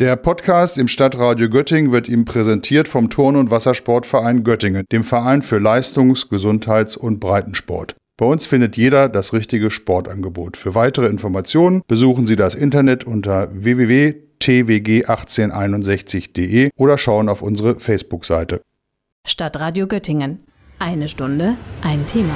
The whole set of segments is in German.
Der Podcast im Stadtradio Göttingen wird Ihnen präsentiert vom Turn- und Wassersportverein Göttingen, dem Verein für Leistungs-, Gesundheits- und Breitensport. Bei uns findet jeder das richtige Sportangebot. Für weitere Informationen besuchen Sie das Internet unter www.twg1861.de oder schauen auf unsere Facebook-Seite. Stadtradio Göttingen. 1 Stunde, ein Thema.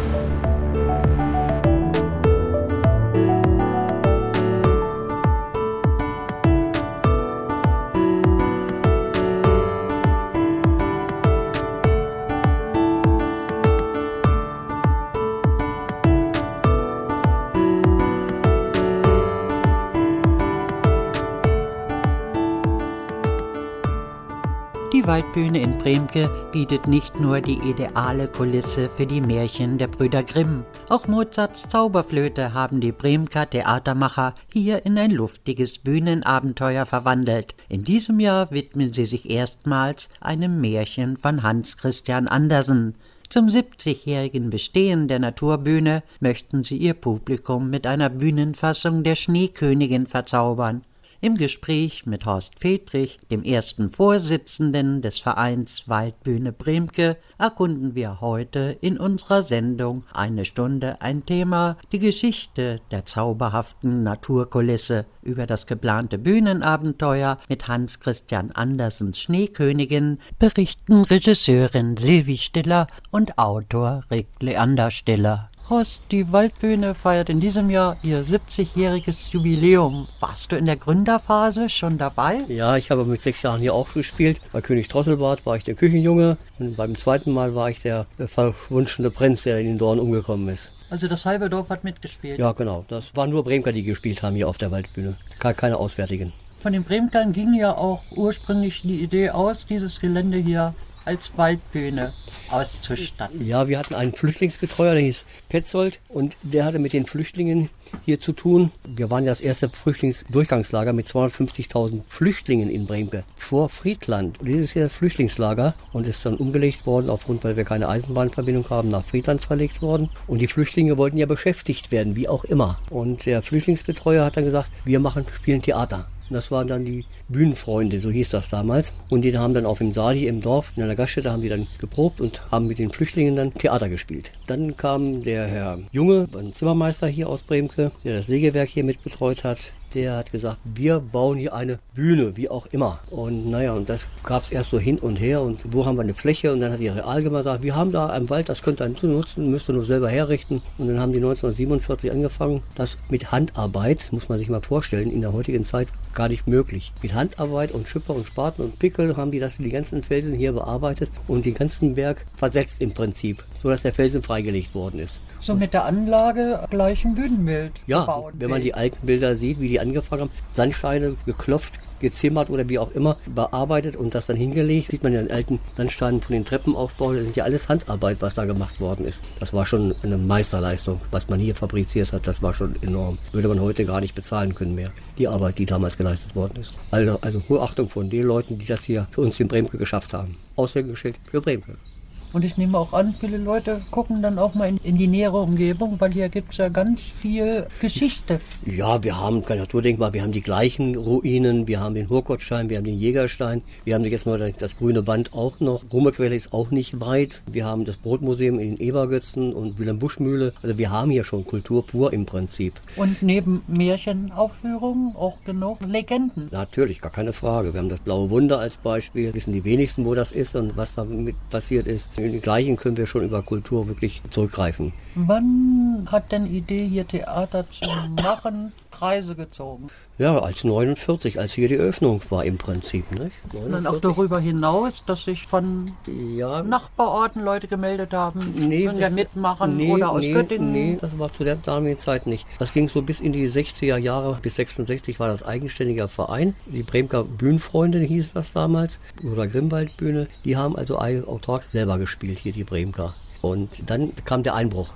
Die Waldbühne in Bremke bietet nicht nur die ideale Kulisse für die Märchen der Brüder Grimm. Auch Mozarts Zauberflöte haben die Bremker Theatermacher hier in ein luftiges Bühnenabenteuer verwandelt. In diesem Jahr widmen sie sich erstmals einem Märchen von Hans Christian Andersen. Zum 70-jährigen Bestehen der Naturbühne möchten sie ihr Publikum mit einer Bühnenfassung der Schneekönigin verzaubern. Im Gespräch mit Horst Friedrich, dem ersten Vorsitzenden des Vereins Waldbühne Bremke, erkunden wir heute in unserer Sendung 1 Stunde ein Thema, die Geschichte der zauberhaften Naturkulisse. Über das geplante Bühnenabenteuer mit Hans Christian Andersens Schneekönigin berichten Regisseurin Silvi Stiller und Autor Rick Leander Stiller. Horst, die Waldbühne feiert in diesem Jahr ihr 70-jähriges Jubiläum. Warst du in der Gründerphase schon dabei? Ja, ich habe mit 6 Jahren hier auch gespielt. Bei König Drosselbart war ich der Küchenjunge und beim zweiten Mal war ich der verwunschene Prinz, der in den Dorn umgekommen ist. Also das halbe Dorf hat mitgespielt? Ja, genau. Das waren nur Bremker, die gespielt haben hier auf der Waldbühne. Keine Auswärtigen. Von den Bremkern ging ja auch ursprünglich die Idee aus, dieses Gelände hier als Waldbühne auszustatten. Ja, wir hatten einen Flüchtlingsbetreuer, der hieß Petzold und der hatte mit den Flüchtlingen hier zu tun. Wir waren ja das erste Flüchtlingsdurchgangslager mit 250.000 Flüchtlingen in Bremke vor Friedland. Dieses hier das Flüchtlingslager und ist dann umgelegt worden, aufgrund, weil wir keine Eisenbahnverbindung haben, nach Friedland verlegt worden. Und die Flüchtlinge wollten ja beschäftigt werden, wie auch immer. Und der Flüchtlingsbetreuer hat dann gesagt, wir spielen Theater. Und das waren dann die Bühnenfreunde, so hieß das damals. Und die haben dann auf dem Saal hier im Dorf, in einer Gaststätte, haben die dann geprobt und haben mit den Flüchtlingen dann Theater gespielt. Dann kam der Herr Junge, ein Zimmermeister hier aus Bremke, der das Sägewerk hier mitbetreut hat. Der hat gesagt, wir bauen hier eine Bühne, wie auch immer. Und naja, und das gab es erst so hin und her. Und wo haben wir eine Fläche? Und dann hat die Realgemeinde gesagt, wir haben da einen Wald, das könnt ihr nutzen, müsst ihr nur selber herrichten. Und dann haben die 1947 angefangen. Das mit Handarbeit, muss man sich mal vorstellen, in der heutigen Zeit gar nicht möglich. Mit Handarbeit und Schipper und Spaten und Pickel haben die die ganzen Felsen hier bearbeitet und den ganzen Berg versetzt im Prinzip, sodass der Felsen freigelegt worden ist. So mit der Anlage gleich ein Bühnenbild ja, gebaut. Wenn man die alten Bilder sieht, wie die angefangen haben, Sandsteine geklopft, gezimmert oder wie auch immer, bearbeitet und das dann hingelegt, sieht man ja den alten Sandsteinen von den Treppenaufbau, das sind ja alles Handarbeit, was da gemacht worden ist. Das war schon eine Meisterleistung, was man hier fabriziert hat, das war schon enorm. Würde man heute gar nicht bezahlen können mehr, die Arbeit, die damals geleistet worden ist. Also hohe Achtung von den Leuten, die das hier für uns in Bremke geschafft haben. Aushängeschild für Bremke. Und ich nehme auch an, viele Leute gucken dann auch mal in die nähere Umgebung, weil hier gibt es ja ganz viel Geschichte. Ja, wir haben kein Naturdenkmal, wir haben die gleichen Ruinen, wir haben den Hurgottstein, wir haben den Jägerstein, wir haben jetzt noch das grüne Band auch noch. Ruhmequelle ist auch nicht weit, wir haben das Brotmuseum in Ebergötzen und Wilhelm-Busch-Mühle. Also wir haben hier schon Kultur pur im Prinzip. Und neben Märchenaufführungen auch genug Legenden. Natürlich, gar keine Frage. Wir haben das Blaue Wunder als Beispiel, wissen die wenigsten, wo das ist und was damit passiert ist. In den gleichen können wir schon über Kultur wirklich zurückgreifen. Wann hat denn Idee, hier Theater zu machen, Kreise gezogen? Ja, als 49, als hier die Eröffnung war im Prinzip. Nicht? Und dann auch darüber hinaus, dass sich von Nachbarorten Leute gemeldet haben, können ja mitmachen oder aus Göttingen? Nee, das war zu der damaligen Zeit nicht. Das ging so bis in die 60er Jahre, bis 66 war das eigenständiger Verein. Die Bremker Bühnenfreunde hieß das damals, oder Grimmwaldbühne, die haben also autark selber gespielt, hier die Bremker. Und dann kam der Einbruch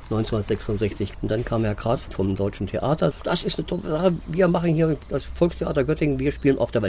1966 und dann kam Herr Kratz vom Deutschen Theater. Das ist eine tolle Sache, wir machen hier das Volkstheater Göttingen, wir spielen auf der Waldbühne.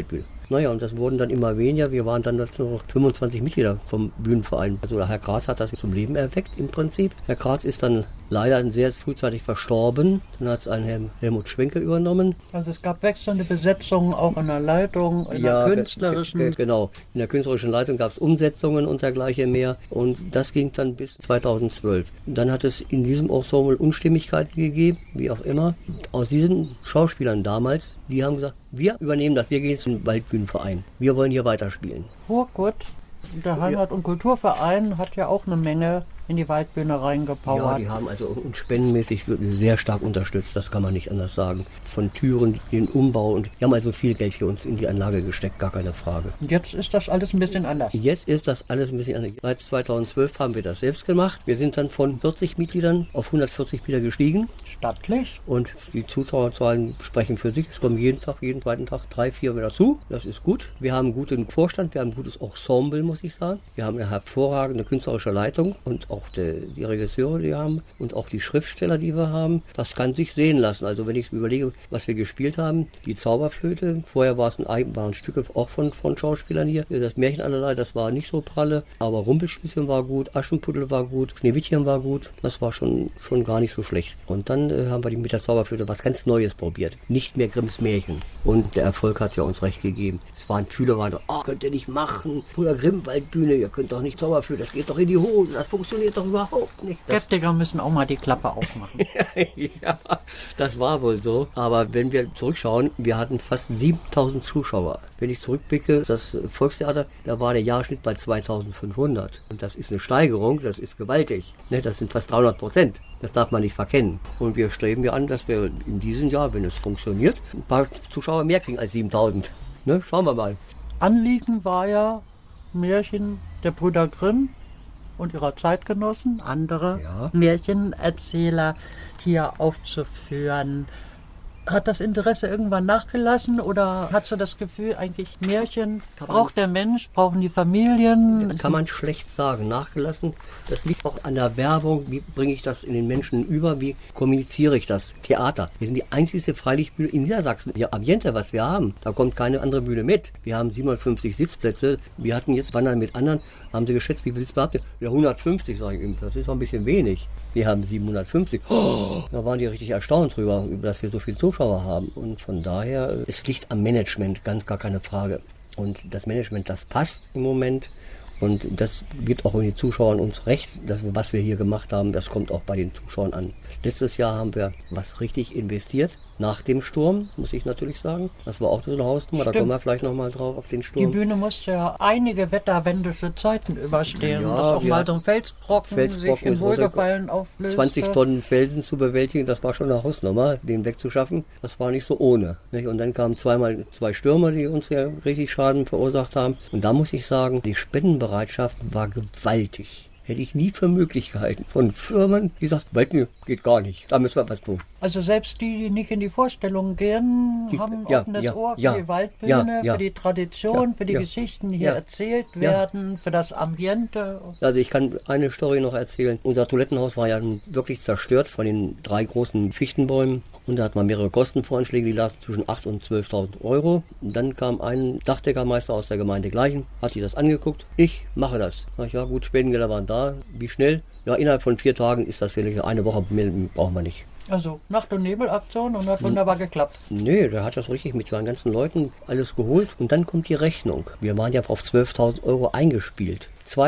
Naja, und das wurden dann immer weniger. Wir waren dann dazu noch 25 Mitglieder vom Bühnenverein. Also der Herr Graz hat das zum Leben erweckt im Prinzip. Herr Graz ist dann leider sehr frühzeitig verstorben. Dann hat es ein Helmut Schwenke übernommen. Also es gab wechselnde Besetzungen auch in der Leitung, in der künstlerischen. Genau, in der künstlerischen Leitung gab es Umsetzungen und dergleichen mehr. Und das ging dann bis 2012. Dann hat es in diesem Ensemble Unstimmigkeiten gegeben, wie auch immer. Aus diesen Schauspielern damals, die haben gesagt, wir übernehmen das, wir gehen zum Waldbühnenverein. Wir wollen hier weiterspielen. Hurkut, der Heimat- und Kulturverein, hat ja auch eine Menge in die Waldbühne reingepowert. Ja, die haben also uns spendenmäßig sehr stark unterstützt, das kann man nicht anders sagen. Von Türen, den Umbau und die haben also viel Geld für uns in die Anlage gesteckt, gar keine Frage. Und jetzt ist das alles ein bisschen anders. Jetzt ist das alles ein bisschen anders. Seit 2012 haben wir das selbst gemacht. Wir sind dann von 40 Mitgliedern auf 140 Mitglieder gestiegen. Stattlich. Und die Zuschauerzahlen sprechen für sich. Es kommen jeden zweiten Tag 3, 4 wieder dazu. Das ist gut. Wir haben einen guten Vorstand, wir haben ein gutes Ensemble, muss ich sagen. Wir haben eine hervorragende künstlerische Leitung und auch die Regisseure, die wir haben und auch die Schriftsteller, die wir haben. Das kann sich sehen lassen. Also wenn ich überlege, was wir gespielt haben, die Zauberflöte, vorher waren Stücke auch von Schauspielern hier. Das Märchen allerlei, das war nicht so pralle, aber Rumpelstilzchen war gut, Aschenputtel war gut, Schneewittchen war gut. Das war schon gar nicht so schlecht. Und dann haben wir mit der Zauberflöte was ganz Neues probiert. Nicht mehr Grimms Märchen. Und der Erfolg hat ja uns recht gegeben. Es waren viele, könnt ihr nicht machen. Bruder Grimm, Waldbühne, ihr könnt doch nicht Zauberflöte, das geht doch in die Hose, das funktioniert doch überhaupt nicht. Skeptiker müssen auch mal die Klappe aufmachen. Ja, das war wohl so. Aber wenn wir zurückschauen, wir hatten fast 7000 Zuschauer. Wenn ich zurückblicke, das Volkstheater, da war der Jahresschnitt bei 2500. Und das ist eine Steigerung, das ist gewaltig. Das sind fast 300%. Das darf man nicht verkennen. Und wir streben ja an, dass wir in diesem Jahr, wenn es funktioniert, ein paar Zuschauer mehr kriegen als 7000. Schauen wir mal. Anliegen war ja Märchen der Brüder Grimm und ihrer Zeitgenossen, andere Märchenerzähler hier aufzuführen. Hat das Interesse irgendwann nachgelassen oder hast du das Gefühl, eigentlich Märchen braucht der Mensch, brauchen die Familien? Das kann man schlecht sagen. Nachgelassen, das liegt auch an der Werbung. Wie bringe ich das in den Menschen über? Wie kommuniziere ich das? Theater. Wir sind die einzige Freilichtbühne in Niedersachsen. Ja, Ambiente, was wir haben. Da kommt keine andere Bühne mit. Wir haben 750 Sitzplätze. Wir hatten jetzt Wandern mit anderen. Haben sie geschätzt, wie viele Sitzplätze habt ihr? Ja, 150, sage ich ihm. Das ist doch ein bisschen wenig. Wir haben 750. Da waren die richtig erstaunt drüber, dass wir so viel Zuschauer haben. Und von daher, es liegt am Management, ganz gar keine Frage. Und das Management, das passt im Moment. Und das gibt auch den Zuschauern uns recht, dass was wir hier gemacht haben, das kommt auch bei den Zuschauern an. Letztes Jahr haben wir was richtig investiert. Nach dem Sturm, muss ich natürlich sagen. Das war auch so eine Hausnummer, Stimmt. Da kommen wir vielleicht nochmal drauf auf den Sturm. Die Bühne musste ja einige wetterwendische Zeiten überstehen, Ja, dass auch mal so ein Felsbrocken sich im Wohlgefallen auflöste. 20 Tonnen Felsen zu bewältigen, das war schon eine Hausnummer, den wegzuschaffen. Das war nicht so ohne. Und dann kamen zweimal 2 Stürme, die uns ja richtig Schaden verursacht haben. Und da muss ich sagen, die Spendenbereitschaft war gewaltig. Hätte ich nie für Möglichkeiten von Firmen, die sagt, Waldbühne geht gar nicht, da müssen wir was tun. Also selbst die nicht in die Vorstellung gehen, haben ein offenes Ohr für die Waldbühne, für die Tradition, für die Geschichten, die hier erzählt werden, für das Ambiente. Also ich kann eine Story noch erzählen. Unser Toilettenhaus war ja wirklich zerstört von den 3 großen Fichtenbäumen. Und da hat man mehrere Kostenvoranschläge, die lagen zwischen 8.000 und 12.000 Euro. Und dann kam ein Dachdeckermeister aus der Gemeinde Gleichen, hat sich das angeguckt. Ich mache das. Sag ich, ja gut, Spendengelder waren da. Wie schnell? Ja, innerhalb von 4 Tagen ist das wirklich. Eine Woche mehr brauchen wir nicht. Also Nacht- und Nebelaktion und hat wunderbar geklappt. Nee, der hat das richtig mit seinen ganzen Leuten alles geholt. Und dann kommt die Rechnung. Wir waren ja auf 12.000 Euro eingespielt.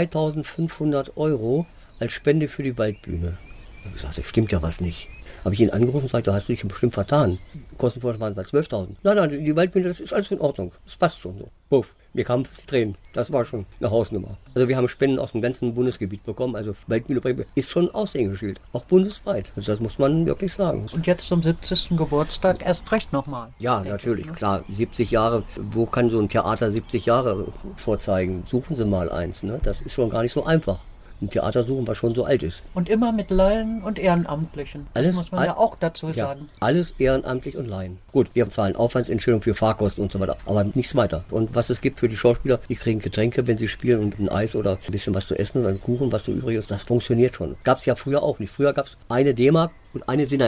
2.500 Euro als Spende für die Waldbühne. Ich habe gesagt, das stimmt ja was nicht. Habe ich ihn angerufen und gesagt, da hast du dich bestimmt vertan. Die Kostenvorschläge waren bei 12.000. Nein, die Waldbühne, das ist alles in Ordnung. Das passt schon so. Puff, mir kamen die Tränen. Das war schon eine Hausnummer. Also wir haben Spenden aus dem ganzen Bundesgebiet bekommen. Also Waldbühne ist schon Aushängeschild. Auch bundesweit. Also das muss man wirklich sagen. Und jetzt zum 70. Geburtstag erst recht nochmal. Ja, natürlich. Klar, 70 Jahre. Wo kann so ein Theater 70 Jahre vorzeigen? Suchen Sie mal eins. Ne? Das ist schon gar nicht so einfach. Ein Theater suchen, was schon so alt ist. Und immer mit Laien und Ehrenamtlichen. Das muss man ja auch dazu sagen. Alles ehrenamtlich und Laien. Gut, wir zahlen Aufwandsentschädigung für Fahrkosten und so weiter, aber nichts weiter. Und was es gibt für die Schauspieler, die kriegen Getränke, wenn sie spielen und ein Eis oder ein bisschen was zu essen oder einen Kuchen, was so übrig ist, das funktioniert schon. Gab es ja früher auch nicht. Früher gab es eine D-Mark und eine Sinalco.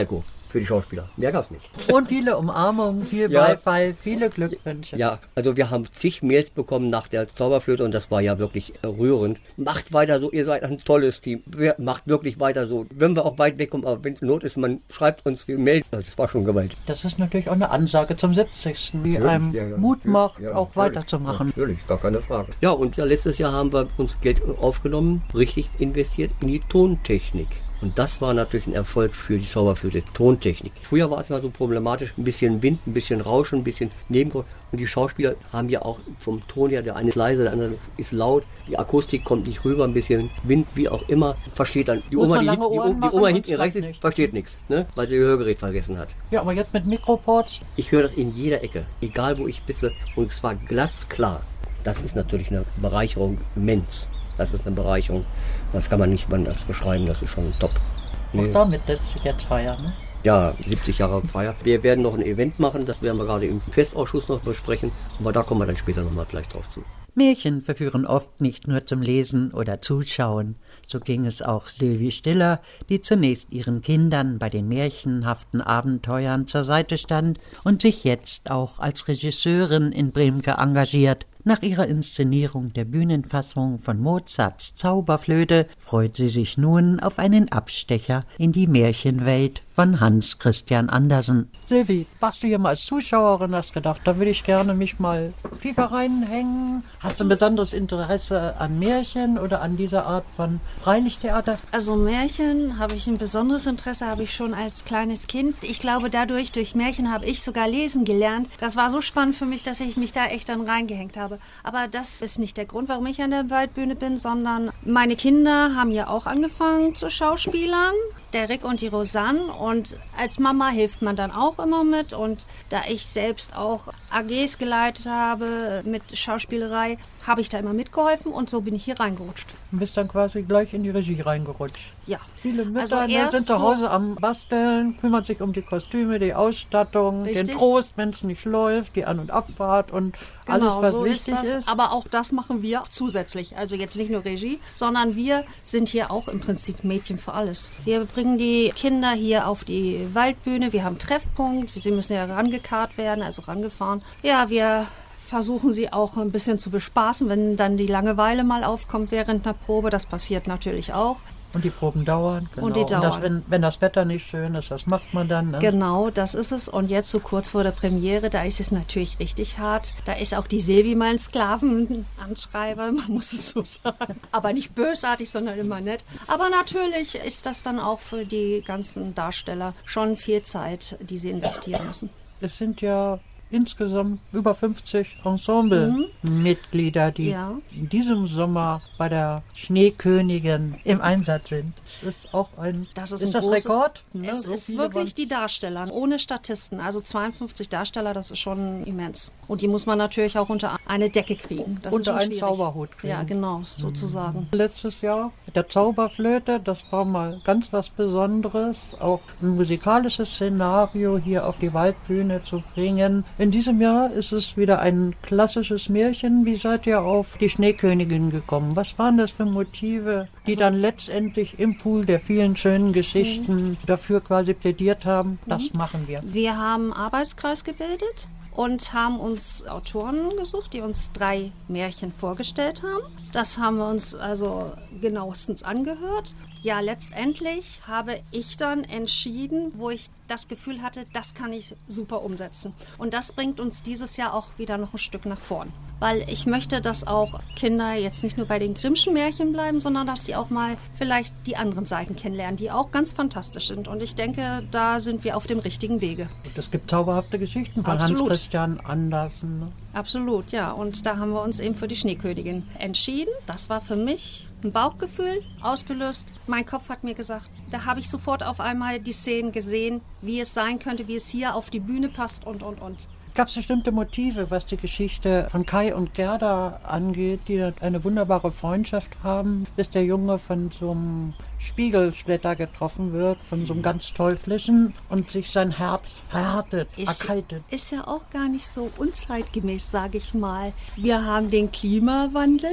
für die Schauspieler. Mehr gab's nicht. Und viele Umarmungen, viel Beifall, viele Glückwünsche. Ja, also wir haben zig Mails bekommen nach der Zauberflöte und das war ja wirklich rührend. Macht weiter so, ihr seid ein tolles Team. Macht wirklich weiter so. Wenn wir auch weit wegkommen, aber wenn es Not ist, man schreibt uns, wir melden. Das war schon gewaltig. Das ist natürlich auch eine Ansage zum 70., die einem Mut macht, auch weiterzumachen. Natürlich, gar keine Frage. Ja, und letztes Jahr haben wir uns Geld aufgenommen, richtig investiert in die Tontechnik. Und das war natürlich ein Erfolg für die Zauberflöte, Tontechnik. Früher war es immer so problematisch, ein bisschen Wind, ein bisschen Rauschen, ein bisschen Nebengeräusch. Und die Schauspieler haben ja auch vom Ton her, der eine ist leise, der andere ist laut. Die Akustik kommt nicht rüber, ein bisschen Wind, wie auch immer. Versteht dann die Oma, die Oma hinten rechts ist, versteht nichts, ne? Weil sie ihr Hörgerät vergessen hat. Ja, aber jetzt mit Mikroports? Ich höre das in jeder Ecke, egal wo ich sitze. Und zwar glasklar. Das ist natürlich eine Bereicherung immens. Das ist eine Bereicherung. Das kann man nicht anders beschreiben, das ist schon top. Nee. Und damit lässt sich jetzt feiern, ne? Ja, 70 Jahre Feier. Wir werden noch ein Event machen, das werden wir gerade im Festausschuss noch besprechen. Aber da kommen wir dann später nochmal vielleicht drauf zu. Märchen verführen oft nicht nur zum Lesen oder Zuschauen. So ging es auch Sylvie Stiller, die zunächst ihren Kindern bei den märchenhaften Abenteuern zur Seite stand und sich jetzt auch als Regisseurin in Bremke engagiert. Nach ihrer Inszenierung der Bühnenfassung von Mozarts Zauberflöte freut sie sich nun auf einen Abstecher in die Märchenwelt von Hans Christian Andersen. Silvi, warst du hier mal als Zuschauerin, hast gedacht, da will ich gerne mich mal tiefer reinhängen? Hast du ein besonderes Interesse an Märchen oder an dieser Art von Freilichttheater? Also Märchen habe ich ein besonderes Interesse, habe ich schon als kleines Kind. Ich glaube, durch Märchen habe ich sogar lesen gelernt. Das war so spannend für mich, dass ich mich da echt dann reingehängt habe. Aber das ist nicht der Grund, warum ich an der Waldbühne bin, sondern meine Kinder haben ja auch angefangen zu Schauspielern. Der Rick und die Rosanne, und als Mama hilft man dann auch immer mit, und da ich selbst auch AGs geleitet habe mit Schauspielerei, habe ich da immer mitgeholfen und so bin ich hier reingerutscht. Du bist dann quasi gleich in die Regie reingerutscht. Ja. Viele Mütter sind zu Hause am Basteln, kümmern sich um die Kostüme, die Ausstattung, Richtig. Den Trost, wenn es nicht läuft, die An- und Abfahrt und alles, was so wichtig ist. Aber auch das machen wir zusätzlich. Also jetzt nicht nur Regie, sondern wir sind hier auch im Prinzip Mädchen für alles. Wir bringen die Kinder hier auf die Waldbühne, wir haben Treffpunkt, sie müssen ja rangekarrt werden, also rangefahren. Ja, wir versuchen sie auch ein bisschen zu bespaßen, wenn dann die Langeweile mal aufkommt während einer Probe. Das passiert natürlich auch. Und die Proben dauern. Genau. Und die dauern. Und wenn das Wetter nicht schön ist, das macht man dann. Ne? Genau, das ist es. Und jetzt so kurz vor der Premiere, da ist es natürlich richtig hart. Da ist auch die Silvi mal ein Sklavenanschreiber, man muss es so sagen. Aber nicht bösartig, sondern immer nett. Aber natürlich ist das dann auch für die ganzen Darsteller schon viel Zeit, die sie investieren müssen. Es sind ja insgesamt über 50 Ensemble-Mitglieder, die in diesem Sommer bei der Schneekönigin im Einsatz sind. Das ist auch ein Rekord? Ne? Es ist wirklich die Darsteller, ohne Statisten. Also 52 Darsteller, das ist schon immens. Und die muss man natürlich auch unter eine Decke kriegen. Das unter ist einen Zauberhut kriegen. Ja, genau, sozusagen. Letztes Jahr mit der Zauberflöte, das war mal ganz was Besonderes, auch ein musikalisches Szenario hier auf die Waldbühne zu bringen. In diesem Jahr ist es wieder ein klassisches Märchen. Wie seid ihr auf die Schneekönigin gekommen? Was waren das für Motive, die dann letztendlich im Pool der vielen schönen Geschichten dafür quasi plädiert haben? Das machen wir. Wir haben einen Arbeitskreis gebildet und haben uns Autoren gesucht, die uns 3 Märchen vorgestellt haben. Das haben wir uns also genauestens angehört. Ja, letztendlich habe ich dann entschieden, wo ich das Gefühl hatte, das kann ich super umsetzen. Und das bringt uns dieses Jahr auch wieder noch ein Stück nach vorn. Weil ich möchte, dass auch Kinder jetzt nicht nur bei den Grimmschen Märchen bleiben, sondern dass die auch mal vielleicht die anderen Seiten kennenlernen, die auch ganz fantastisch sind. Und ich denke, da sind wir auf dem richtigen Wege. Und es gibt zauberhafte Geschichten von Hans Christian Andersen. Ne? Absolut, ja. Und da haben wir uns eben für die Schneekönigin entschieden. Das war für mich ein Bauchgefühl ausgelöst. Mein Kopf hat mir gesagt, da habe ich sofort auf einmal die Szenen gesehen, wie es sein könnte, wie es hier auf die Bühne passt und. Gab es bestimmte Motive, was die Geschichte von Kai und Gerda angeht, die eine wunderbare Freundschaft haben, bis der Junge von so einem Spiegelschlitter getroffen wird, von so einem ganz teuflischen und sich sein Herz verhärtet, erkaltet. Ist ja auch gar nicht so unzeitgemäß, sage ich mal. Wir haben den Klimawandel.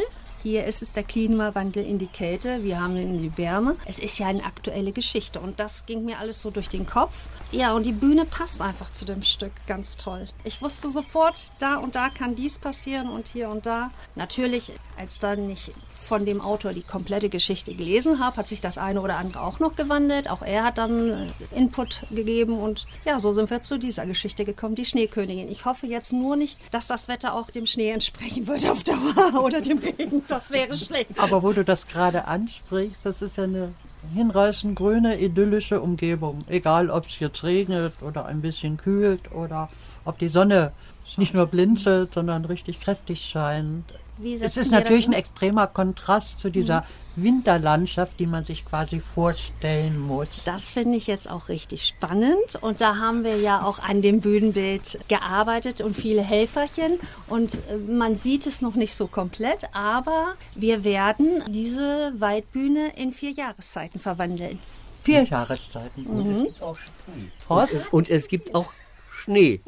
Hier ist es der Klimawandel in die Kälte, wir haben ihn in die Wärme. Es ist ja eine aktuelle Geschichte und das ging mir alles so durch den Kopf. Ja, und die Bühne passt einfach zu dem Stück ganz toll. Ich wusste sofort, da und da kann dies passieren und hier und da. Natürlich, als dann nicht von dem Autor die komplette Geschichte gelesen habe, hat sich das eine oder andere auch noch gewandelt. Auch er hat dann Input gegeben und ja, so sind wir zu dieser Geschichte gekommen, die Schneekönigin. Ich hoffe jetzt nur nicht, dass das Wetter auch dem Schnee entsprechen wird auf Dauer oder dem Regen. Das wäre schlecht. Aber wo du das gerade ansprichst, das ist ja eine hinreißend grüne, idyllische Umgebung. Egal, ob es jetzt regnet oder ein bisschen kühlt oder ob die Sonne nicht nur blinzelt, sondern richtig kräftig scheint. Es ist natürlich ein extremer Kontrast zu dieser Winterlandschaft, die man sich quasi vorstellen muss. Das finde ich jetzt auch richtig spannend und da haben wir ja auch an dem Bühnenbild gearbeitet und viele Helferchen und man sieht es noch nicht so komplett, aber wir werden diese Waldbühne in 4 Jahreszeiten verwandeln. 4 Jahreszeiten. Und es gibt auch Schnee. Horst? Und es gibt auch Schnee.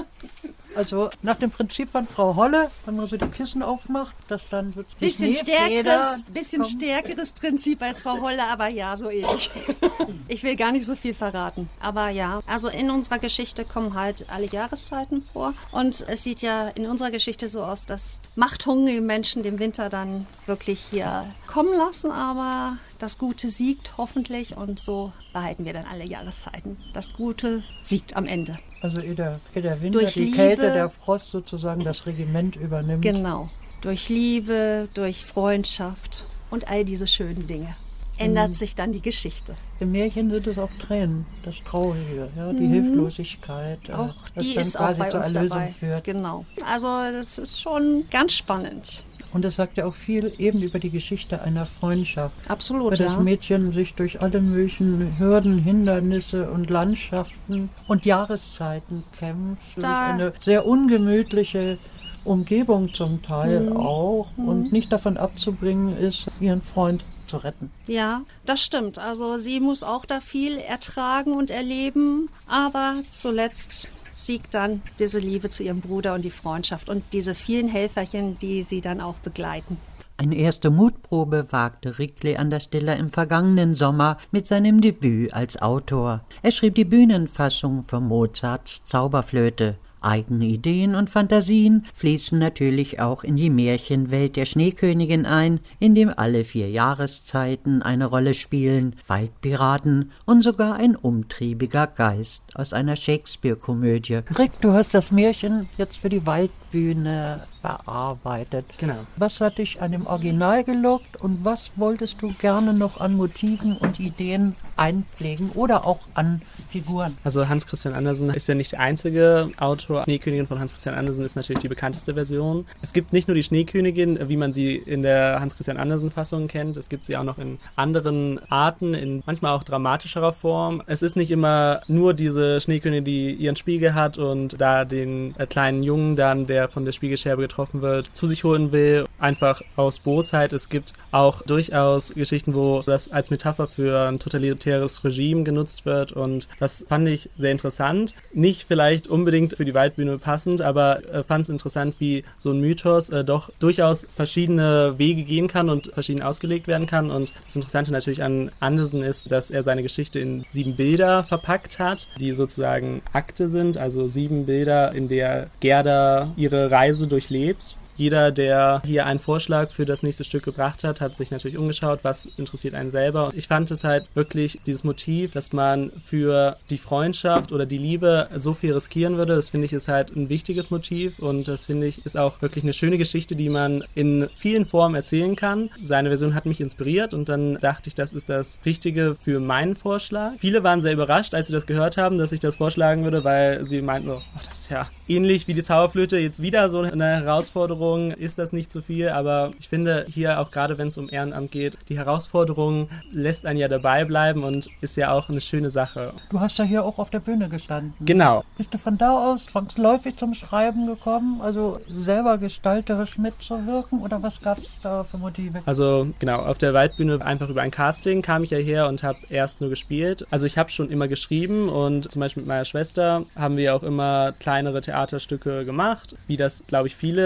Also nach dem Prinzip von Frau Holle, wenn man so die Kissen aufmacht, dass dann wird es bisschen stärkeres Prinzip als Frau Holle, aber ja, so ähnlich. Ich will gar nicht so viel verraten, aber ja. Also in unserer Geschichte kommen halt alle Jahreszeiten vor und es sieht ja in unserer Geschichte so aus, dass machthungrige Menschen den Winter dann wirklich hier kommen lassen, aber das Gute siegt hoffentlich und so behalten wir dann alle Jahreszeiten. Das Gute siegt am Ende. Also ehe der Winter, durch die Liebe, Kälte, der Frost sozusagen das Regiment übernimmt. Genau, durch Liebe, durch Freundschaft und all diese schönen Dinge ändert sich dann die Geschichte. Im Märchen sind es auch Tränen, das Traurige, ja, die Hilflosigkeit. Auch das die dann ist auch bei zur uns Erlösung dabei. Führt. Genau, also das ist schon ganz spannend. Und es sagt ja auch viel eben über die Geschichte einer Freundschaft. Absolut, weil das Mädchen sich durch alle möglichen Hürden, Hindernisse und Landschaften und Jahreszeiten kämpft. Durch eine sehr ungemütliche Umgebung zum Teil auch. Und nicht davon abzubringen ist, ihren Freund zu retten. Ja, das stimmt. Also sie muss auch da viel ertragen und erleben. Aber zuletzt siegt dann diese Liebe zu ihrem Bruder und die Freundschaft und diese vielen Helferchen, die sie dann auch begleiten. Eine erste Mutprobe wagte Rickley an der Stelle im vergangenen Sommer mit seinem Debüt als Autor. Er schrieb die Bühnenfassung von Mozarts Zauberflöte. Eigene Ideen und Fantasien fließen natürlich auch in die Märchenwelt der Schneekönigin ein, in dem alle 4 Jahreszeiten eine Rolle spielen, Waldpiraten und sogar ein umtriebiger Geist aus einer Shakespeare-Komödie. Rick, du hast das Märchen jetzt für die Waldbühne bearbeitet. Genau. Was hat dich an dem Original gelockt und was wolltest du gerne noch an Motiven und Ideen einpflegen oder auch an Figuren? Also Hans Christian Andersen ist ja nicht der einzige Autor. Schneekönigin von Hans Christian Andersen ist natürlich die bekannteste Version. Es gibt nicht nur die Schneekönigin, wie man sie in der Hans Christian Andersen Fassung kennt. Es gibt sie auch noch in anderen Arten, in manchmal auch dramatischerer Form. Es ist nicht immer nur diese Schneekönigin, die ihren Spiegel hat und da den kleinen Jungen dann, der von der Spiegelscherbe getroffen wird, zu sich holen will, einfach aus Bosheit. Es gibt auch durchaus Geschichten, wo das als Metapher für ein totalitäres Regime genutzt wird und das fand ich sehr interessant. Nicht vielleicht unbedingt für die Waldbühne passend, aber fand es interessant, wie so ein Mythos doch durchaus verschiedene Wege gehen kann und verschieden ausgelegt werden kann. Und das Interessante natürlich an Andersen ist, dass er seine Geschichte in 7 Bilder verpackt hat, die sozusagen Akte sind, also 7 Bilder, in der Gerda ihre Reise durchlebt. Jeder, der hier einen Vorschlag für das nächste Stück gebracht hat, hat sich natürlich umgeschaut, was interessiert einen selber. Ich fand es halt wirklich dieses Motiv, dass man für die Freundschaft oder die Liebe so viel riskieren würde. Das finde ich ist halt ein wichtiges Motiv und das finde ich ist auch wirklich eine schöne Geschichte, die man in vielen Formen erzählen kann. Seine Version hat mich inspiriert und dann dachte ich, das ist das Richtige für meinen Vorschlag. Viele waren sehr überrascht, als sie das gehört haben, dass ich das vorschlagen würde, weil sie meinten, oh, das ist ja ähnlich wie die Zauberflöte, jetzt wieder so eine Herausforderung. Ist das nicht zu viel, aber ich finde hier auch gerade, wenn es um Ehrenamt geht, die Herausforderung lässt einen ja dabei bleiben und ist ja auch eine schöne Sache. Du hast ja hier auch auf der Bühne gestanden. Genau. Bist du von da aus zwangsläufig zum Schreiben gekommen, also selber gestalterisch mitzuwirken oder was gab es da für Motive? Also genau, auf der Waldbühne einfach über ein Casting kam ich ja her und habe erst nur gespielt. Also ich habe schon immer geschrieben und zum Beispiel mit meiner Schwester haben wir auch immer kleinere Theaterstücke gemacht, wie das, glaube ich, viele Kinder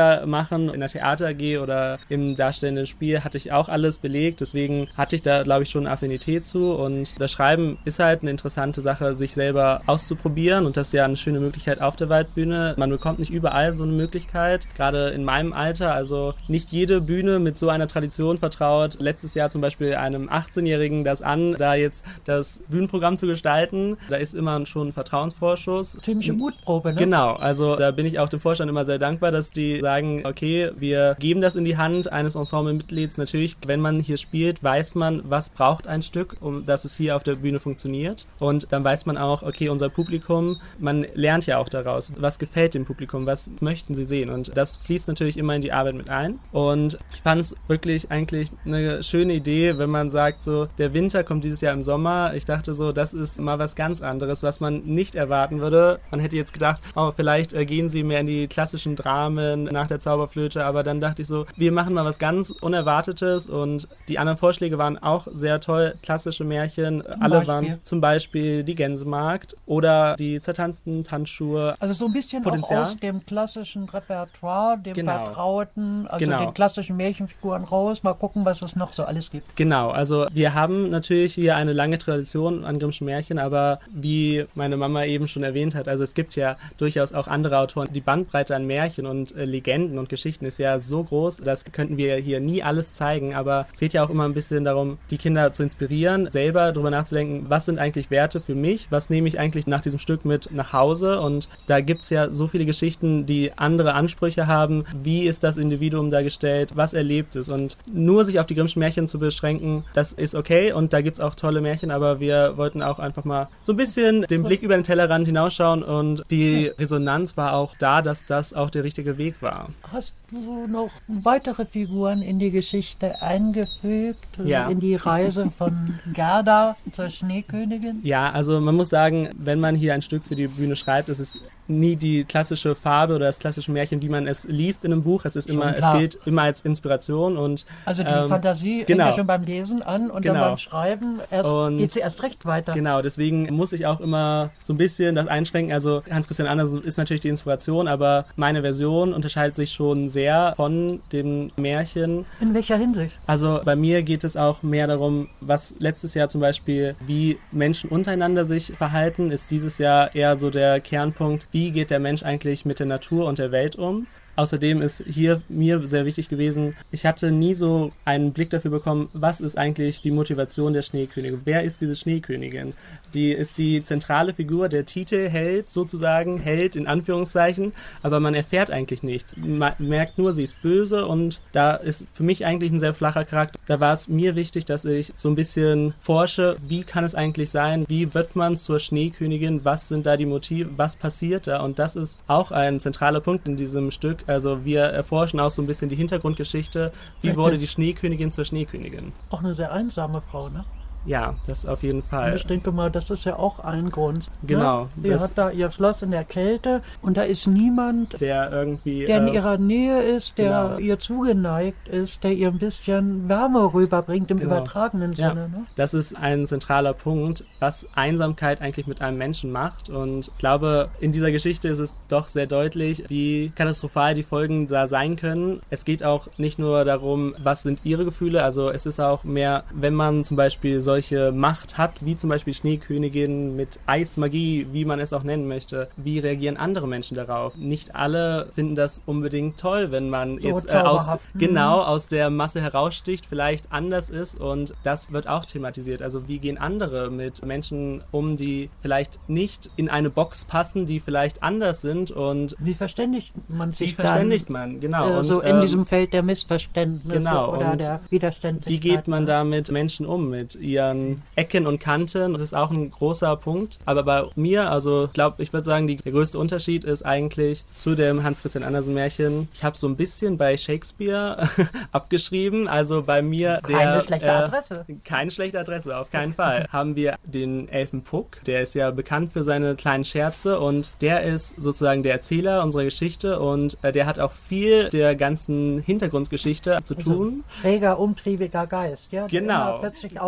Kinder machen. In der Theater AG oder im darstellenden Spiel hatte ich auch alles belegt. Deswegen hatte ich da, glaube ich, schon eine Affinität zu. Und das Schreiben ist halt eine interessante Sache, sich selber auszuprobieren. Und das ist ja eine schöne Möglichkeit auf der Waldbühne. Man bekommt nicht überall so eine Möglichkeit. Gerade in meinem Alter, also nicht jede Bühne mit so einer Tradition vertraut. Letztes Jahr zum Beispiel einem 18-Jährigen das an, da jetzt das Bühnenprogramm zu gestalten. Da ist immer schon ein Vertrauensvorschuss. Ziemliche Mutprobe, ne? Genau, also da bin ich auch dem Vorstand immer sehr dankbar, dass die sagen, okay, wir geben das in die Hand eines Ensemblemitglieds. Natürlich, wenn man hier spielt, weiß man, was braucht ein Stück, um dass es hier auf der Bühne funktioniert. Und dann weiß man auch, okay, unser Publikum, man lernt ja auch daraus, was gefällt dem Publikum, was möchten sie sehen. Und das fließt natürlich immer in die Arbeit mit ein. Und ich fand es wirklich eigentlich eine schöne Idee, wenn man sagt, so, der Winter kommt dieses Jahr im Sommer. Ich dachte so, das ist mal was ganz anderes, was man nicht erwarten würde. Man hätte jetzt gedacht, oh, vielleicht gehen sie mehr in die klassischen Dramen nach der Zauberflöte, aber dann dachte ich so, wir machen mal was ganz Unerwartetes und die anderen Vorschläge waren auch sehr toll, klassische Märchen, alle waren zum Beispiel die Gänsemarkt oder die zertanzten Tanzschuhe. Also so ein bisschen Potenzial. auch aus dem klassischen Repertoire, dem Genau. Vertrauten, also Genau. den klassischen Märchenfiguren raus, mal gucken, was es noch so alles gibt. Genau, also wir haben natürlich hier eine lange Tradition an Grimmschen Märchen, aber wie meine Mama eben schon erwähnt hat, also es gibt ja durchaus auch andere Autoren. Die Bandbreite an Märchen und Legenden und Geschichten ist ja so groß, das könnten wir hier nie alles zeigen, aber es geht ja auch immer ein bisschen darum, die Kinder zu inspirieren, selber darüber nachzudenken, was sind eigentlich Werte für mich, was nehme ich eigentlich nach diesem Stück mit nach Hause und da gibt es ja so viele Geschichten, die andere Ansprüche haben, wie ist das Individuum dargestellt, was erlebt es und nur sich auf die Grimmschen Märchen zu beschränken, das ist okay und da gibt es auch tolle Märchen, aber wir wollten auch einfach mal so ein bisschen den Blick über den Tellerrand hinausschauen und die Resonanz war auch da, dass das auch der richtige Weg war. Hast du noch weitere Figuren in die Geschichte eingefügt, Ja. in die Reise von Gerda zur Schneekönigin? Ja, also man muss sagen, wenn man hier ein Stück für die Bühne schreibt, es ist nie die klassische Farbe oder das klassische Märchen, wie man es liest in einem Buch. Es ist immer, es gilt immer als Inspiration und also die Fantasie fängt genau. ja schon beim Lesen an und Genau. dann beim Schreiben geht sie erst recht weiter. Genau, deswegen muss ich auch immer so ein bisschen das einschränken. Also Hans Christian Andersen ist natürlich die Inspiration, aber meine Version unterscheidet sich schon sehr von dem Märchen. In welcher Hinsicht? Also bei mir geht es auch mehr darum, was letztes Jahr zum Beispiel, wie Menschen untereinander sich verhalten, ist dieses Jahr eher so der Kernpunkt, wie geht der Mensch eigentlich mit der Natur und der Welt um. Außerdem ist hier mir sehr wichtig gewesen, ich hatte nie so einen Blick dafür bekommen, was ist eigentlich die Motivation der Schneekönigin? Wer ist diese Schneekönigin? Die ist die zentrale Figur, der Titelheld sozusagen, Held in Anführungszeichen, aber man erfährt eigentlich nichts. Man merkt nur, sie ist böse und da ist für mich eigentlich ein sehr flacher Charakter. Da war es mir wichtig, dass ich so ein bisschen forsche, wie kann es eigentlich sein? Wie wird man zur Schneekönigin? Was sind da die Motive? Was passiert da? Und das ist auch ein zentraler Punkt in diesem Stück. Also wir erforschen auch so ein bisschen die Hintergrundgeschichte. Wie wurde die Schneekönigin zur Schneekönigin? Auch eine sehr einsame Frau, ne? Ja, das auf jeden Und Fall. ich denke mal, das ist ja auch ein Grund. Genau. Ne? Sie hat da ihr Schloss in der Kälte und da ist niemand, Der irgendwie... der in ihrer Nähe ist, der genau. ihr zugeneigt ist, der ihr ein bisschen Wärme rüberbringt im Genau. übertragenen Ja, Sinne. Ne? das ist ein zentraler Punkt, was Einsamkeit eigentlich mit einem Menschen macht. Und ich glaube, in dieser Geschichte ist es doch sehr deutlich, wie katastrophal die Folgen da sein können. Es geht auch nicht nur darum, was sind ihre Gefühle, also es ist auch mehr, wenn man zum Beispiel solche Macht hat, wie zum Beispiel Schneekönigin mit Eismagie, wie man es auch nennen möchte, wie reagieren andere Menschen darauf? Nicht alle finden das unbedingt toll, wenn man So jetzt zauberhaft. aus der Masse heraussticht, vielleicht anders ist und das wird auch thematisiert. Also wie gehen andere mit Menschen um, die vielleicht nicht in eine Box passen, die vielleicht anders sind und Wie verständigt man wie sich verständigt man, genau. so und, in diesem Feld der Missverständnisse genau, oder und der Widerständigkeit? wie geht man da mit Menschen um, mit ihren Ecken und Kanten? Das ist auch ein großer Punkt. Aber bei mir, also ich würde sagen, der größte Unterschied ist eigentlich zu dem Hans Christian Andersen Märchen. Ich habe so ein bisschen bei Shakespeare abgeschrieben. Also bei mir Keine schlechte Adresse. Keine schlechte Adresse, auf keinen Fall. Haben wir den Elfen Puck, der ist ja bekannt für seine kleinen Scherze und der ist sozusagen der Erzähler unserer Geschichte und der hat auch viel der ganzen Hintergrundgeschichte zu tun. Schräger, umtriebiger Geist, ja? Der Genau. immer plötzlich auftaucht, wenn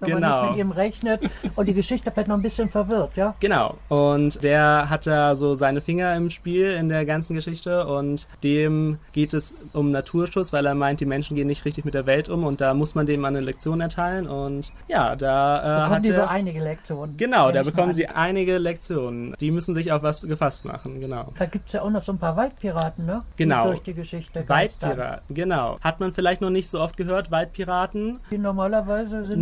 wenn man nicht mit ihm rechnet und die Geschichte vielleicht noch ein bisschen verwirrt, ja? Genau. Und der hat da so seine Finger im Spiel in der ganzen Geschichte und dem geht es um Naturschutz, weil er meint, die Menschen gehen nicht richtig mit der Welt um und da muss man dem eine Lektion erteilen und ja, da bekommen die so einige Lektionen. Genau, da bekommen sie einige Lektionen. Die müssen sich auf was gefasst machen, genau. Da gibt es ja auch noch so ein paar Waldpiraten, ne? Genau. Die durch die Geschichte Waldpiraten, genau. Hat man vielleicht noch nicht so oft gehört, Waldpiraten. Die normalerweise sind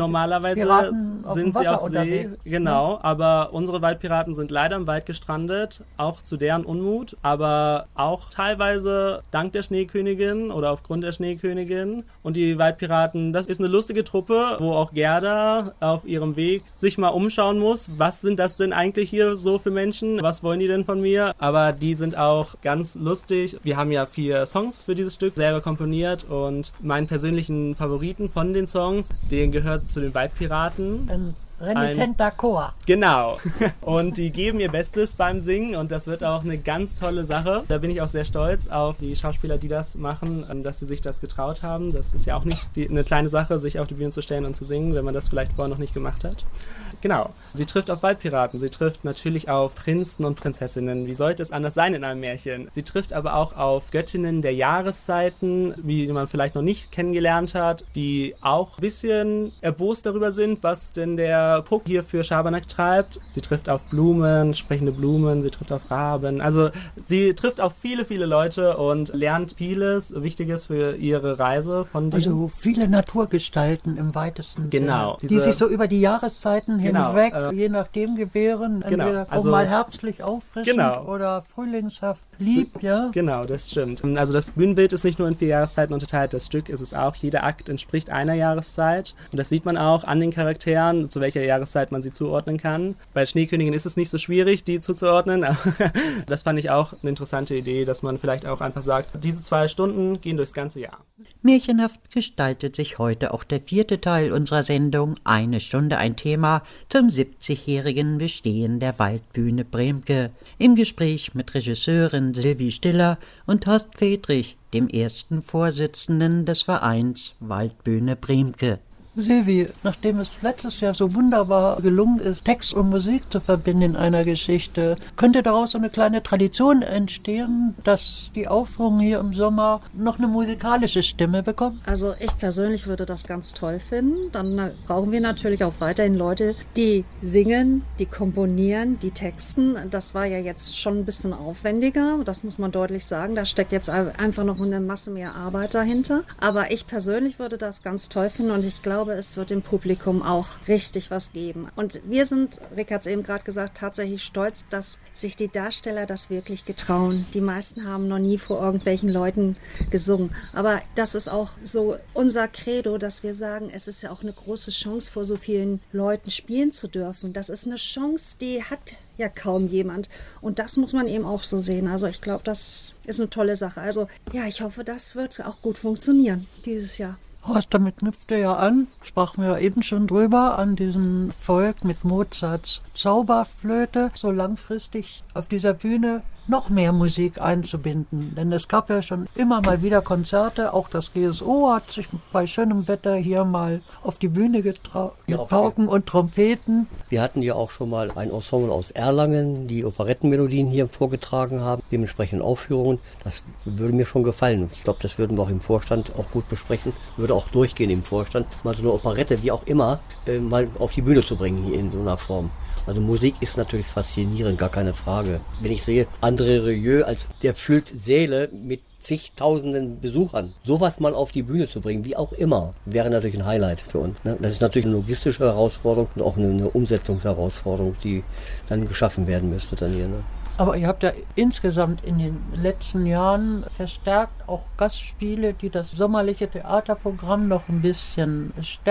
sie auf See, genau, aber unsere Waldpiraten sind leider im Wald gestrandet, auch zu deren Unmut, aber auch teilweise dank der Schneekönigin oder aufgrund der Schneekönigin. Und die Waldpiraten, das ist eine lustige Truppe, wo auch Gerda auf ihrem Weg sich mal umschauen muss, was sind das denn eigentlich hier so für Menschen, was wollen die denn von mir? Aber die sind auch ganz lustig. Wir haben ja 4 Songs für dieses Stück selber komponiert und meinen persönlichen Favoriten von den Songs, den gehört zu den Waldpiraten. Renitent d'accord. Genau. Und die geben ihr Bestes beim Singen und das wird auch eine ganz tolle Sache. Da bin ich auch sehr stolz auf die Schauspieler, die das machen, dass sie sich das getraut haben. Das ist ja auch nicht eine kleine Sache, sich auf die Bühne zu stellen und zu singen, wenn man das vielleicht vorher noch nicht gemacht hat. Genau. Sie trifft auf Waldpiraten, sie trifft natürlich auf Prinzen und Prinzessinnen. Wie sollte es anders sein in einem Märchen? Sie trifft aber auch auf Göttinnen der Jahreszeiten, wie man vielleicht noch nicht kennengelernt hat, die auch ein bisschen erbost darüber sind, was denn der Puck hier für Schabernack treibt. Sie trifft auf Blumen, sprechende Blumen, sie trifft auf Raben. Also sie trifft auf viele, viele Leute und lernt vieles Wichtiges für ihre Reise von denen. Also viele Naturgestalten im weitesten Sinne. Die sich so über die Jahreszeiten hinweg, je nachdem gebären, entweder also, mal herbstlich auffrischend oder frühlingshaft lieb, ja? Genau, das stimmt. Also das Bühnenbild ist nicht nur in 4 Jahreszeiten unterteilt, das Stück ist es auch. Jeder Akt entspricht einer Jahreszeit und das sieht man auch an den Charakteren, zu welcher Jahreszeit man sie zuordnen kann. Bei Schneekönigin ist es nicht so schwierig, die zuzuordnen. Das fand ich auch eine interessante Idee, dass man vielleicht auch einfach sagt, diese 2 Stunden gehen durchs ganze Jahr. Märchenhaft gestaltet sich heute auch der 4. Teil unserer Sendung Eine Stunde ein Thema zum 70-jährigen Bestehen der Waldbühne Bremke. Im Gespräch mit Regisseurin Silvi Stiller und Horst Friedrich, dem ersten Vorsitzenden des Vereins Waldbühne Bremke. Silvi, nachdem es letztes Jahr so wunderbar gelungen ist, Text und Musik zu verbinden in einer Geschichte, könnte daraus so eine kleine Tradition entstehen, dass die Aufführung hier im Sommer noch eine musikalische Stimme bekommt? Also ich persönlich würde das ganz toll finden. Dann brauchen wir natürlich auch weiterhin Leute, die singen, die komponieren, die texten. Das war ja jetzt schon ein bisschen aufwendiger, das muss man deutlich sagen. Da steckt jetzt einfach noch eine Masse mehr Arbeit dahinter. Aber ich persönlich würde das ganz toll finden und ich glaube, es wird dem Publikum auch richtig was geben. Und wir sind, Rick hat es eben gerade gesagt, tatsächlich stolz, dass sich die Darsteller das wirklich getrauen. Die meisten haben noch nie vor irgendwelchen Leuten gesungen. Aber das ist auch so unser Credo, dass wir sagen, es ist ja auch eine große Chance, vor so vielen Leuten spielen zu dürfen. Das ist eine Chance, die hat ja kaum jemand. Und das muss man eben auch so sehen. Also ich glaube, das ist eine tolle Sache. Also ja, ich hoffe, das wird auch gut funktionieren dieses Jahr. Horst, damit knüpft er ja an, sprachen wir ja eben schon drüber, an diesen Volk mit Mozarts Zauberflöte, so langfristig auf dieser Bühne noch mehr Musik einzubinden. Denn es gab ja schon immer mal wieder Konzerte, auch das GSO hat sich bei schönem Wetter hier mal auf die Bühne mit Pauken und Trompeten. Wir hatten ja auch schon mal ein Ensemble aus Erlangen, die Operettenmelodien hier vorgetragen haben, dementsprechend Aufführungen. Das würde mir schon gefallen. Ich glaube, das würden wir auch im Vorstand auch gut besprechen. Würde auch durchgehen im Vorstand, mal so eine Operette, wie auch immer, mal auf die Bühne zu bringen hier in so einer Form. Also Musik ist natürlich faszinierend, gar keine Frage. Wenn ich sehe, André Rieu, der füllt Säle mit zigtausenden Besuchern. Sowas mal auf die Bühne zu bringen, wie auch immer, wäre natürlich ein Highlight für uns. Das ist natürlich eine logistische Herausforderung und auch eine Umsetzungsherausforderung, die dann geschaffen werden müsste dann hier. Aber ihr habt ja insgesamt in den letzten Jahren verstärkt auch Gastspiele, die das sommerliche Theaterprogramm noch ein bisschen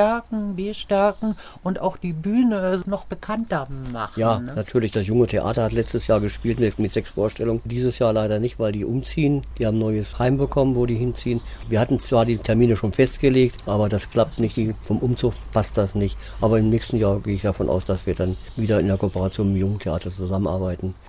bestärken und auch die Bühne noch bekannter machen. Ja, natürlich. Das Junge Theater hat letztes Jahr gespielt mit 6 Vorstellungen. Dieses Jahr leider nicht, weil die umziehen. Die haben ein neues Heim bekommen, wo die hinziehen. Wir hatten zwar die Termine schon festgelegt, aber das klappt nicht. Vom Umzug passt das nicht. Aber im nächsten Jahr gehe ich davon aus, dass wir dann wieder in der Kooperation mit dem Jungen Theater zusammenarbeiten. Und wir sind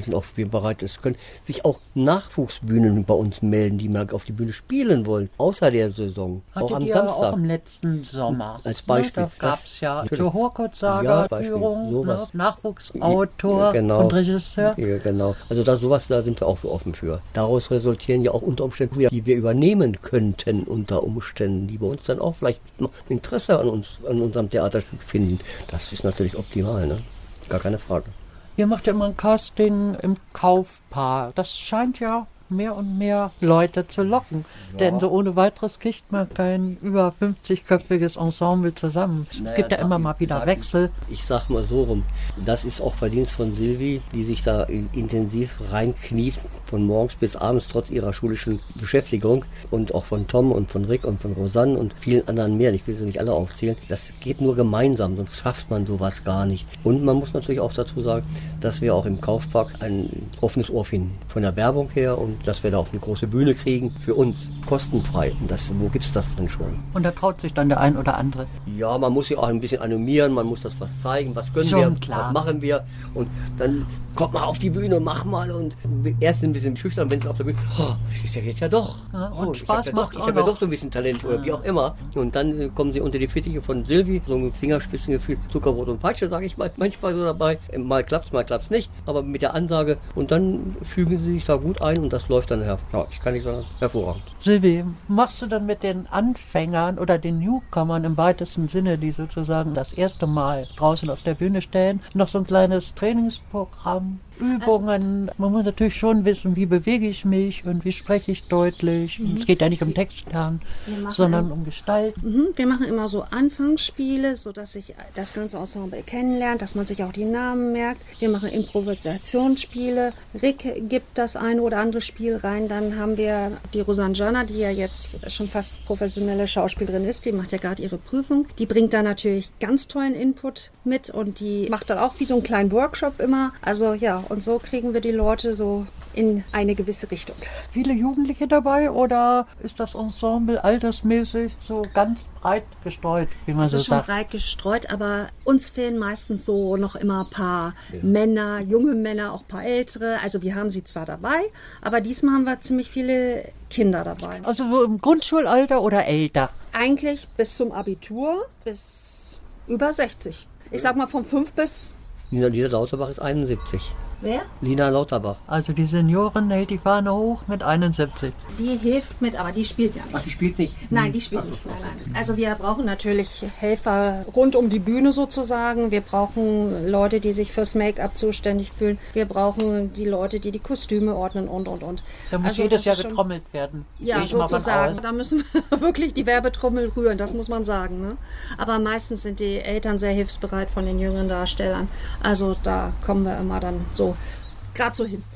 sind auch bereit. Es können sich auch Nachwuchsbühnen bei uns melden, die mal auf die Bühne spielen wollen, außer der Saison. Hattet auch am ihr Samstag. Auch im letzten Sommer. Als Beispiel. Da gab es ja natürlich. zur Hurkut-Saga-Führung, Ja, Nachwuchsautor ja, genau. und Regisseur. Ja, genau. Also da sind wir auch offen für. Daraus resultieren ja auch unter Umständen, die wir übernehmen könnten unter Umständen, die bei uns dann auch vielleicht noch Interesse an unserem Theaterstück finden. Das ist natürlich optimal, ne? Gar keine Frage. Ihr macht ja immer ein Casting im Kaufpark. Das scheint ja mehr und mehr Leute zu locken. Ja. Denn so ohne weiteres kriegt man kein über 50-köpfiges Ensemble zusammen. Es gibt ja immer mal wieder Wechsel. Ich sag mal so rum, das ist auch Verdienst von Silvi, die sich da intensiv reinkniet, von morgens bis abends, trotz ihrer schulischen Beschäftigung. Und auch von Tom und von Rick und von Rosanne und vielen anderen mehr. Ich will sie nicht alle aufzählen. Das geht nur gemeinsam, sonst schafft man sowas gar nicht. Und man muss natürlich auch dazu sagen, dass wir auch im Kaufpark ein offenes Ohr finden. Von der Werbung her und dass wir da auf eine große Bühne kriegen, für uns, kostenfrei. Und wo gibt's das denn schon? Und da traut sich dann der ein oder andere. Ja, man muss ja auch ein bisschen animieren, man muss das was zeigen, was können schon wir, klar. Was machen wir. Und dann kommt mal auf die Bühne, mach mal. Und erst ein bisschen schüchtern, wenn es auf der Bühne, das geht ja doch. Ja, und Spaß ich habe ja doch so ein bisschen Talent oder wie auch immer. Und dann kommen sie unter die Fittiche von Silvi, so ein Fingerspitzengefühl, Zuckerbrot und Peitsche, sage ich mal, manchmal so dabei. Mal klappt's nicht, aber mit der Ansage. Und dann fügen sie sich da gut ein und das läuft dann ich kann nicht sagen, hervorragend. Silvi, machst du dann mit den Anfängern oder den Newcomern im weitesten Sinne, die sozusagen das erste Mal draußen auf der Bühne stehen, noch so ein kleines Trainingsprogramm, Übungen? Man muss natürlich schon wissen, wie bewege ich mich und wie spreche ich deutlich. Es geht ja nicht um Textlernen, sondern um Gestalt. Wir machen immer so Anfangsspiele, sodass sich das ganze Ensemble kennenlernt, dass man sich auch die Namen merkt. Wir machen Improvisationsspiele. Rick gibt das eine oder andere Spiel rein. Dann haben wir die Rosanne Jana, die ja jetzt schon fast professionelle Schauspielerin ist. Die macht ja gerade ihre Prüfung. Die bringt da natürlich ganz tollen Input mit und die macht dann auch wie so einen kleinen Workshop immer. Also ja, und so kriegen wir die Leute so in eine gewisse Richtung. Viele Jugendliche dabei oder ist das Ensemble altersmäßig so ganz breit gestreut, wie man so sagt? Es ist schon breit gestreut, aber uns fehlen meistens so noch immer ein paar Männer, junge Männer, auch ein paar ältere. Also wir haben sie zwar dabei, aber diesmal haben wir ziemlich viele Kinder dabei. Also so im Grundschulalter oder älter? Eigentlich bis zum Abitur, bis über 60. Ich sag mal von 5 bis... Lina Lauterbach ist 71. Wer? Lina Lauterbach. Also die Seniorin hält die Fahne hoch mit 71. Die hilft mit, aber die spielt ja nicht. Ach, die spielt nicht? Nein, die spielt nicht. Nein. Also wir brauchen natürlich Helfer rund um die Bühne sozusagen. Wir brauchen Leute, die sich fürs Make-up zuständig fühlen. Wir brauchen die Leute, die die Kostüme ordnen und. Da muss also jedes Jahr getrommelt werden. Ja, sozusagen. Da müssen wir wirklich die Werbetrommel rühren, das muss man sagen. Ne? Aber meistens sind die Eltern sehr hilfsbereit von den jüngeren Darstellern. Also da kommen wir immer dann so gerade so hin.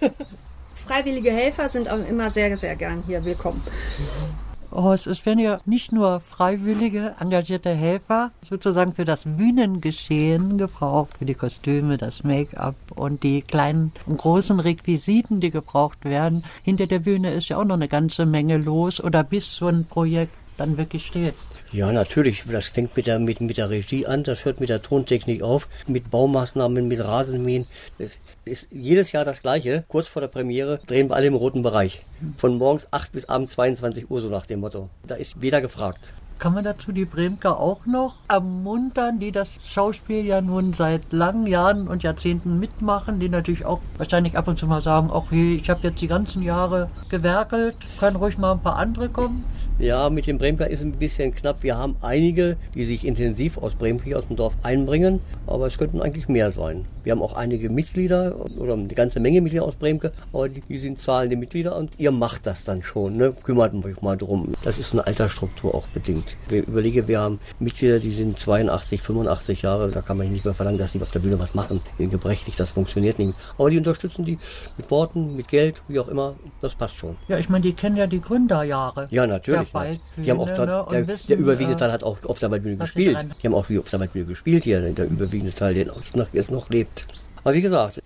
Freiwillige Helfer sind auch immer sehr, sehr gern hier willkommen. Es werden ja nicht nur freiwillige, engagierte Helfer sozusagen für das Bühnengeschehen gebraucht, für die Kostüme, das Make-up und die kleinen und großen Requisiten, die gebraucht werden. Hinter der Bühne ist ja auch noch eine ganze Menge los oder bis so ein Projekt dann wirklich steht. Ja, natürlich. Das fängt mit der Regie an, das hört mit der Tontechnik auf, mit Baumaßnahmen, mit Rasenmähen. Das ist jedes Jahr das Gleiche. Kurz vor der Premiere drehen wir alle im roten Bereich. Von morgens 8 bis abends 22 Uhr, so nach dem Motto. Da ist jeder gefragt. Kann man dazu die Bremker auch noch ermuntern, die das Schauspiel ja nun seit langen Jahren und Jahrzehnten mitmachen, die natürlich auch wahrscheinlich ab und zu mal sagen, okay, ich habe jetzt die ganzen Jahre gewerkelt, kann ruhig mal ein paar andere kommen? Ja, mit dem Bremker ist ein bisschen knapp. Wir haben einige, die sich intensiv aus Bremke, aus dem Dorf einbringen, aber es könnten eigentlich mehr sein. Wir haben auch einige Mitglieder oder eine ganze Menge Mitglieder aus Bremke, aber die sind zahlende Mitglieder und ihr macht das dann schon, ne? Kümmert euch mal drum. Das ist eine Altersstruktur auch bedingt. Ich überlege, wir haben Mitglieder, die sind 82, 85 Jahre, da kann man nicht mehr verlangen, dass sie auf der Bühne was machen. Gebrechlich, das funktioniert nicht. Aber die unterstützen die mit Worten, mit Geld, wie auch immer, das passt schon. Ja, ich meine, die kennen ja die Gründerjahre. Ja, natürlich. Die haben auch der überwiegende Teil hat auch auf der Waldbühne gespielt. Die haben auch auf der Waldbühne gespielt hier, der überwiegende Teil, der jetzt noch lebt. Aber wie gesagt,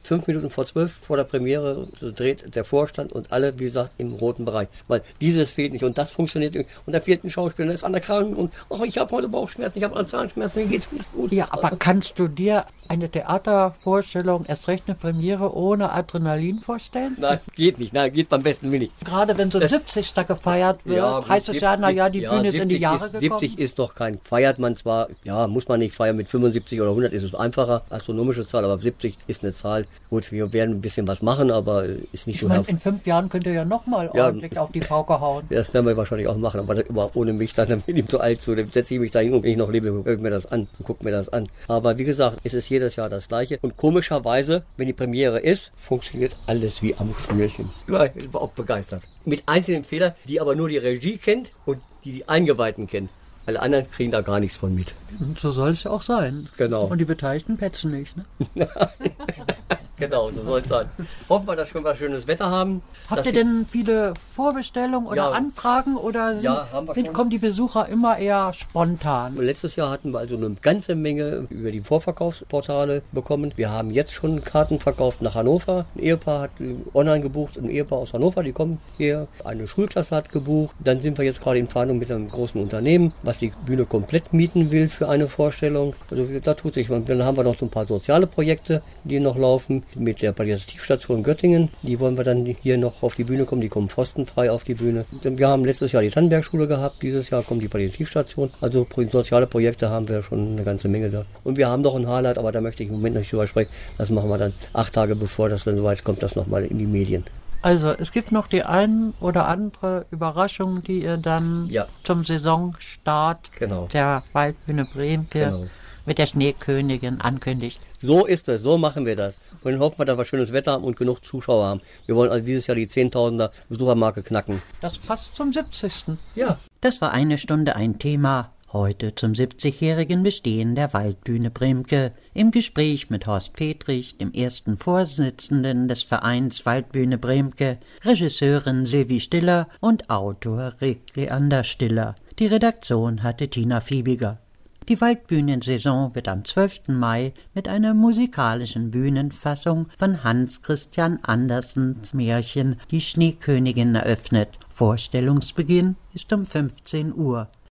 5 Minuten vor 12 vor der Premiere dreht der Vorstand und alle, wie gesagt, im roten Bereich. Weil dieses fehlt nicht und das funktioniert nicht. Und da fehlt ein Schauspieler, der ist an der Kranken und ich habe heute Bauchschmerzen, ich habe Zahnschmerzen, mir geht's nicht gut. Ja, aber kannst du dir eine Theatervorstellung, erst recht eine Premiere, ohne Adrenalin vorstellen? Nein, geht nicht. Nein, geht beim besten Willen nicht. Gerade wenn so ein 70. gefeiert wird, heißt es ja, naja, die Bühne ist in die Jahre gekommen. 70 ist noch kein, feiert man zwar, ja, muss man nicht feiern, mit 75 oder 100 ist es einfacher, astronomische Zahl, aber 70 ist eine Zahl. Gut, wir werden ein bisschen was machen, aber ist nicht so hervor. In 5 Jahren könnt ihr ja nochmal ordentlich auf die Pauke hauen. Das werden wir wahrscheinlich auch machen, aber ohne mich, dann bin ich zu alt zu, dann setze ich mich da hin und wenn ich noch lebe, höre ich mir das an und gucke mir das an. Aber wie gesagt, es ist jedes Jahr das Gleiche und komischerweise, wenn die Premiere ist, funktioniert alles wie am Schnürchen. Ich war auch begeistert. Mit einzelnen Fehlern, die aber nur die Regie kennt und die Eingeweihten kennen. Alle anderen kriegen da gar nichts von mit. Und so soll es ja auch sein. Genau. Und die Beteiligten petzen nicht, ne? Genau, so soll es sein. Hoffen wir, dass wir mal schönes Wetter haben. Habt ihr denn viele Vorbestellungen oder Anfragen oder kommen die Besucher immer eher spontan? Letztes Jahr hatten wir also eine ganze Menge über die Vorverkaufsportale bekommen. Wir haben jetzt schon Karten verkauft nach Hannover. Ein Ehepaar hat online gebucht, ein Ehepaar aus Hannover, die kommen hier. Eine Schulklasse hat gebucht. Dann sind wir jetzt gerade in Verhandlung mit einem großen Unternehmen, was die Bühne komplett mieten will für eine Vorstellung. Also da tut sich. Und dann haben wir noch so ein paar soziale Projekte, die noch laufen. Mit der Palliativstation Göttingen. Die wollen wir dann hier noch auf die Bühne kommen. Die kommen pfostenfrei auf die Bühne. Wir haben letztes Jahr die Tannenbergschule gehabt. Dieses Jahr kommt die Palliativstation. Also soziale Projekte haben wir schon eine ganze Menge da. Und wir haben noch ein Highlight, aber da möchte ich im Moment nicht drüber sprechen. Das machen wir dann 8 Tage bevor das dann soweit kommt, das nochmal in die Medien. Also es gibt noch die ein oder andere Überraschung, die ihr dann zum Saisonstart der Waldbühne Bremke mit der Schneekönigin ankündigt. So ist es, so machen wir das. Und dann hoffen wir, dass wir schönes Wetter haben und genug Zuschauer haben. Wir wollen also dieses Jahr die 10.000er Besuchermarke knacken. Das passt zum 70. Ja. Das war eine Stunde ein Thema. Heute zum 70-jährigen Bestehen der Waldbühne Bremke. Im Gespräch mit Horst Fedrich, dem ersten Vorsitzenden des Vereins Waldbühne Bremke, Regisseurin Silvi Stiller und Autor Rick Leander Stiller. Die Redaktion hatte Tina Fiebiger. Die Waldbühnensaison wird am 12. Mai mit einer musikalischen Bühnenfassung von Hans Christian Andersens Märchen Die Schneekönigin eröffnet. Vorstellungsbeginn ist um 15 Uhr.